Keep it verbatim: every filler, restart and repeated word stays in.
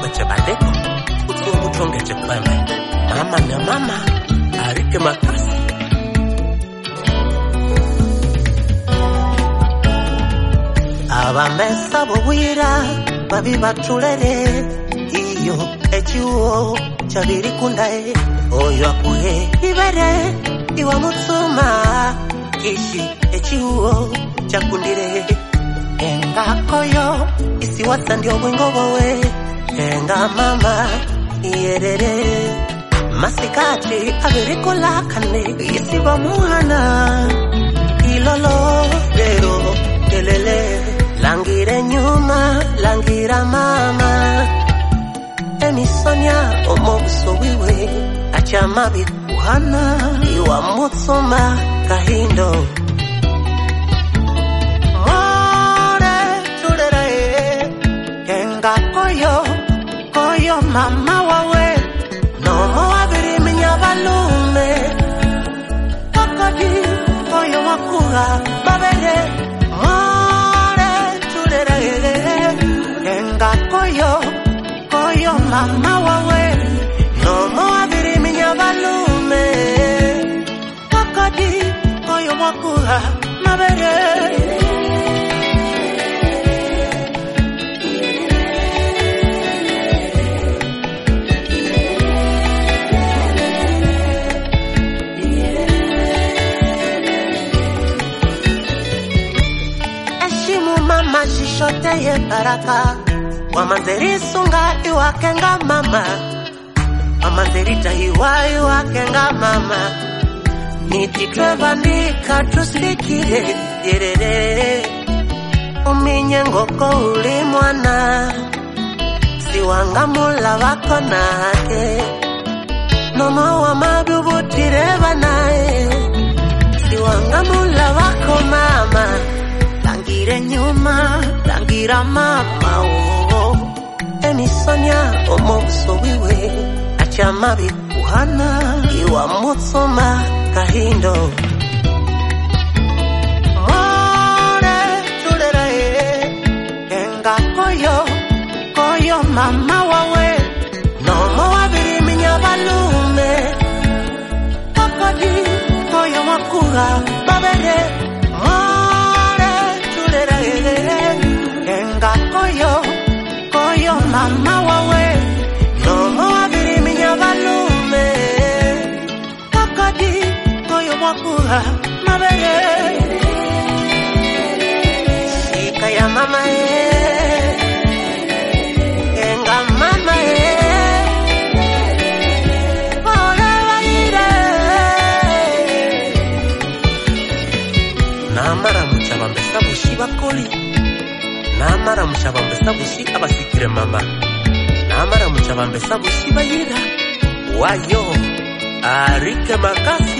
bacha bandeko utu mutonge chepamba mama na mama arike makasi abamesa bobwira babi batulere iyo echiwo chabiri kundae oyo akuhe ibere iwa mutsuma kishi echiwo chakundire enga koyo isi watandi obwengo bowe enga mama iyerere masikati abirikola kane isi bamuhana ilolo dero kelele langire nyuma langira mama emisonya omobuso wiwe achamabi kuhana iwa mutsuma kahindo more tulere enga koyo koyo mama wawe no mo abiri minyabalume kokodi koyo wakuha babere more tulere enga koyo koyo mama wawe no mo abiri minyabalume kokodi koyo wakuha mabere Shoteye baraka Wamanderi sunga iwakenga mama Wamanderi tahiwa iwakenga mama Nititwe bandika tusikire Yerere Uminye ngoko uli mwana Siwanga mula wako nake Nomo wa mabubutire banae Siwanga mula wako mama Langire nyuma, langira mama oh. Emisonya omobuso wiwe achamabi kuhana iwa mutsuma kahindo more tulere enga koyo koyo mama wawe no mo abiri minyabalume kokodi koyo wakuha babere enga koyo koyo mama wawe no mo abiri minyabalume kokodi koyo wakuha mabere shika ya mama e enga mama e ole waire namara muchabambe sabushi bakoli Namara muchabambe sabushi abasikire mama Namara muchabambe sabushi bayira Wayo Arike makasi